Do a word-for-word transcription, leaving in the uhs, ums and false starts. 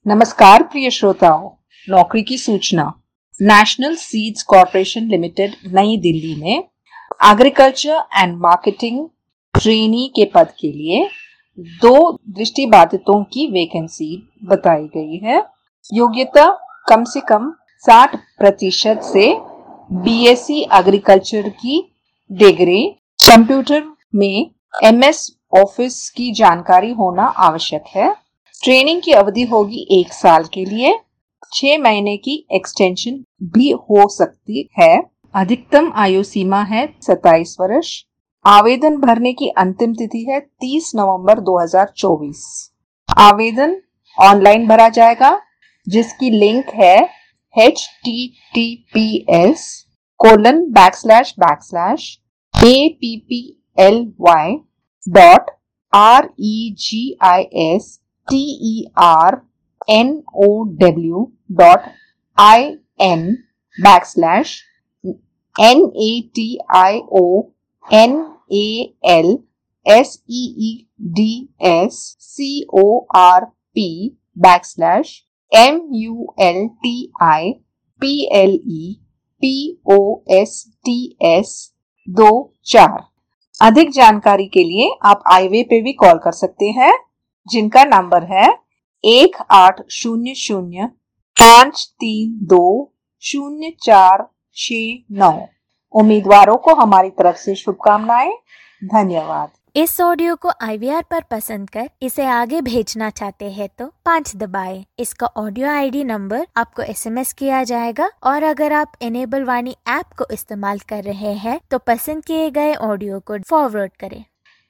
नमस्कार प्रिय श्रोताओं, नौकरी की सूचना। नेशनल सीड्स कॉर्पोरेशन लिमिटेड नई दिल्ली में एग्रीकल्चर एंड मार्केटिंग ट्रेनी के पद के लिए दो दृष्टिबाधितों की वैकेंसी बताई गई है। योग्यता कम से कम साठ प्रतिशत से बीएससी एग्रीकल्चर की डिग्री, कंप्यूटर में एमएस ऑफिस की जानकारी होना आवश्यक है। ट्रेनिंग की अवधि होगी एक साल के लिए, छह महीने की एक्सटेंशन भी हो सकती है। अधिकतम आयु सीमा है सत्ताईस वर्ष। आवेदन भरने की अंतिम तिथि है तीस नवंबर दो हज़ार चौबीस। आवेदन ऑनलाइन भरा जाएगा, जिसकी लिंक है H T T P S colon backslash backslash A P P L Y dot R E G I S T E R N O W dot I N backslash N A T I O N A L S E E D S C O R P backslash M U L T I P L E P O S T S दो चार। अधिक जानकारी के लिए आप आईवे पे भी call कर सकते हैं, जिनका नंबर है एक आठ शून्य शून्य पाँच तीन दो शून्य चार छह नौ। उम्मीदवारों को हमारी तरफ से शुभकामनाएं। धन्यवाद। इस ऑडियो को आई वी आर पर पसंद कर इसे आगे भेजना चाहते हैं तो पाँच दबाएं। इसका ऑडियो आईडी नंबर आपको एसएमएस किया जाएगा और अगर आप इनेबल वाणी ऐप को इस्तेमाल कर रहे हैं तो पसंद किए गए ऑडियो को फॉरवर्ड करें।